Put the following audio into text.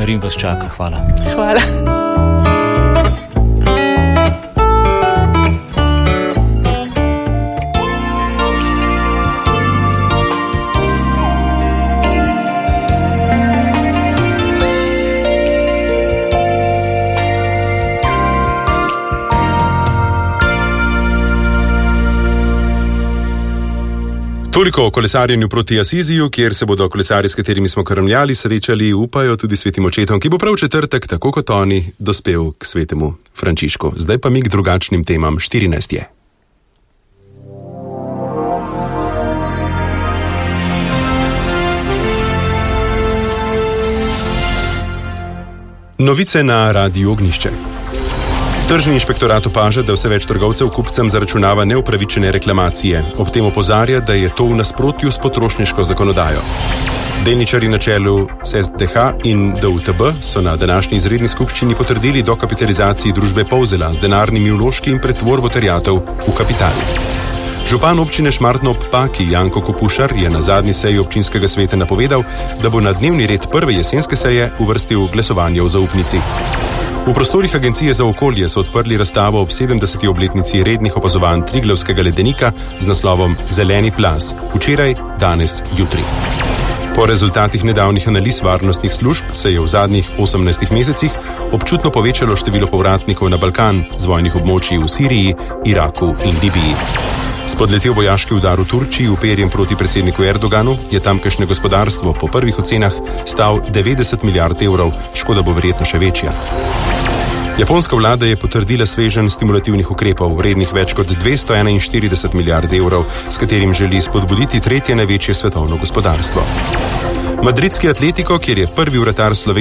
Rim vas čaka. Hvala. Hvala. Toliko o kolesarjenju proti Asiziju, kjer se bodo kolesarji, s katerimi smo krmljali, srečali, upajo tudi svetim očetom, ki bo prav četrtek, tako kot oni, dospel k svetemu Frančišku. Zdaj pa mi k drugačnim temam. 14 je. Novice na Radiu Ognjišče. Tržni inšpektorat opaža, da vse več trgovcev kupcem zaračunava neupravičene reklamacije. Ob tem opozarja, da je to v nasprotju s potrošniško zakonodajo. Delničarji na čelu SDH in DUTB so na današnji izredni skupščini potrdili dokapitalizaciji družbe Polzela z denarnimi vložki in pretvorbo terjatev v kapital. Župan občine Šmartno ob Paki Janko Kopušar je na zadnji seji občinskega sveta napovedal, da bo na dnevni red prve jesenske seje uvrstil glasovanje o zaupnici. V prostorih Agencije za okolje so odprli razstavo ob 70. obletnici rednih opazovanj Triglavskega ledenika z naslovom Zeleni plaz. Včeraj, danes, jutri. Po rezultatih nedavnih analiz varnostnih služb se je v zadnjih 18 mesecih občutno povečalo število povratnikov na Balkan z vojnih območij v Siriji, Iraku in Libiji. Spodletel vojaški udar v Turčiji uperjen proti predsedniku Erdoganu je tamkajšnje gospodarstvo po prvih ocenah stal 90 milijard evrov, škoda bo verjetno še večja. Japonska vlada je potrdila sveženj stimulativnih ukrepov, vrednih več kot 241 milijard evrov, s katerim želi spodbuditi tretje največje svetovno gospodarstvo. Madridski Atletico, kjer je prvi vratar Slovenije